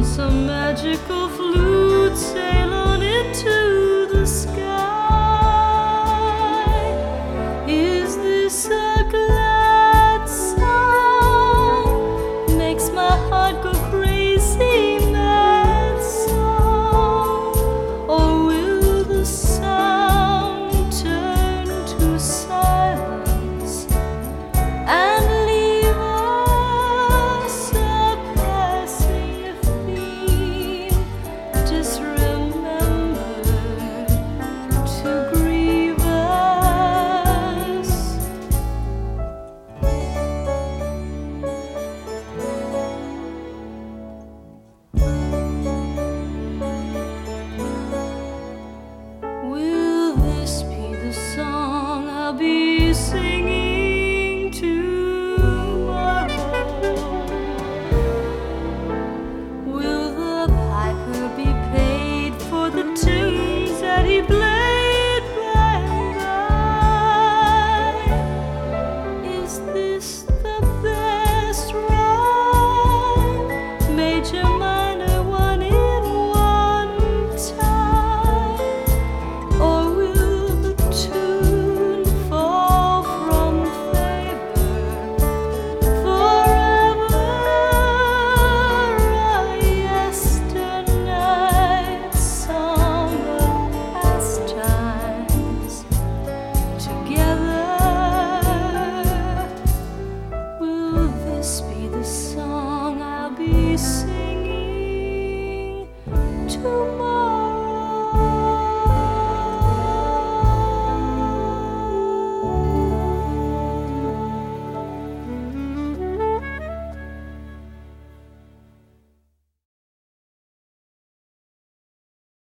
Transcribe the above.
some magical flute, sail on into the sky. Is this a glad song? Makes my heart go crazy, mad song. Or will the sound turn to silence and leave us a passing theme, disremembered to grieve us? Will this be the song I'll be singing tomorrow? Will the piper be paid for the tunes that he played by and by? Is this the best rhyme? Major, minor, one in one time? Or will the tune fall from favor forever? A yesternight song of pastimes together. Will this be the song I'll be singing?